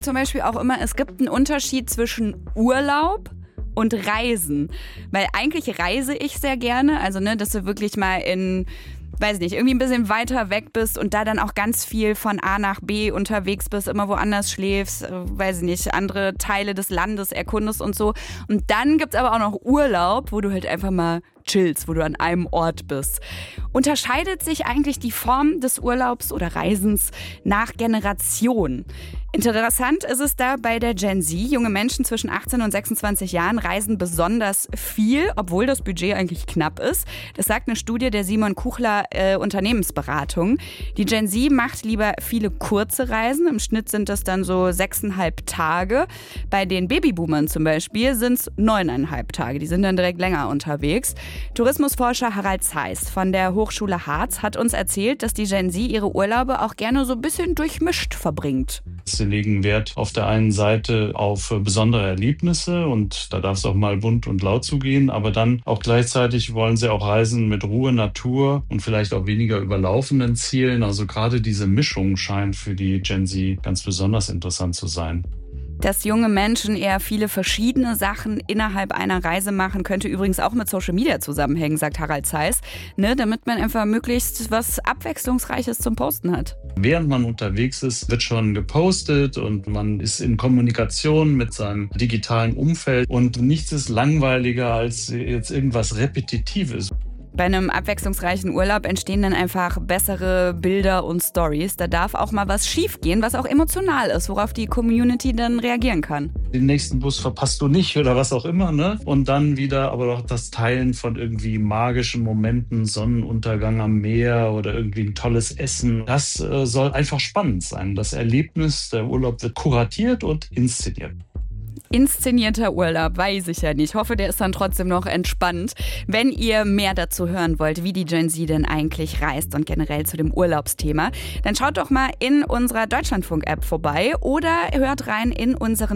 zum Beispiel auch immer, es gibt einen Unterschied zwischen Urlaub und Reisen. Weil eigentlich reise ich sehr gerne, also dass du wirklich mal weiß nicht, irgendwie ein bisschen weiter weg bist und da dann auch ganz viel von A nach B unterwegs bist, immer woanders schläfst, weiß ich nicht, andere Teile des Landes erkundest und so. Und dann gibt's aber auch noch Urlaub, wo du halt einfach mal chillst, wo du an einem Ort bist. Unterscheidet sich eigentlich die Form des Urlaubs oder Reisens nach Generation? Interessant ist es da bei der Gen Z. Junge Menschen zwischen 18 und 26 Jahren reisen besonders viel, obwohl das Budget eigentlich knapp ist. Das sagt eine Studie der Simon Kuchler Unternehmensberatung. Die Gen Z macht lieber viele kurze Reisen. Im Schnitt sind das dann so 6,5 Tage. Bei den Babyboomern zum Beispiel sind es 9,5 Tage. Die sind dann direkt länger unterwegs. Tourismusforscher Harald Zeiss von der Hochschule Harz hat uns erzählt, dass die Gen Z ihre Urlaube auch gerne so ein bisschen durchmischt verbringt. Sie legen Wert auf der einen Seite auf besondere Erlebnisse und da darf es auch mal bunt und laut zugehen, aber dann auch gleichzeitig wollen sie auch reisen mit Ruhe, Natur und vielleicht auch weniger überlaufenden Zielen. Also gerade diese Mischung scheint für die Gen Z ganz besonders interessant zu sein. Dass junge Menschen eher viele verschiedene Sachen innerhalb einer Reise machen, könnte übrigens auch mit Social Media zusammenhängen, sagt Harald Zeiss, damit man einfach möglichst was Abwechslungsreiches zum Posten hat. Während man unterwegs ist, wird schon gepostet und man ist in Kommunikation mit seinem digitalen Umfeld und nichts ist langweiliger als jetzt irgendwas Repetitives. Bei einem abwechslungsreichen Urlaub entstehen dann einfach bessere Bilder und Stories. Da darf auch mal was schiefgehen, was auch emotional ist, worauf die Community dann reagieren kann. Den nächsten Bus verpasst du nicht oder was auch immer, ne? Und dann wieder aber auch das Teilen von irgendwie magischen Momenten, Sonnenuntergang am Meer oder irgendwie ein tolles Essen. Das soll einfach spannend sein. Das Erlebnis, der Urlaub wird kuratiert und inszeniert. Inszenierter Urlaub, weiß ich ja nicht. Ich hoffe, der ist dann trotzdem noch entspannt. Wenn ihr mehr dazu hören wollt, wie die Gen Z denn eigentlich reist und generell zu dem Urlaubsthema, dann schaut doch mal in unserer Deutschlandfunk-App vorbei oder hört rein in unseren